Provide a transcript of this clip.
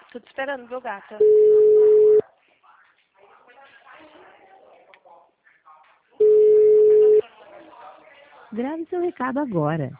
Tô te esperando, viu, gata? Grave seu recado agora.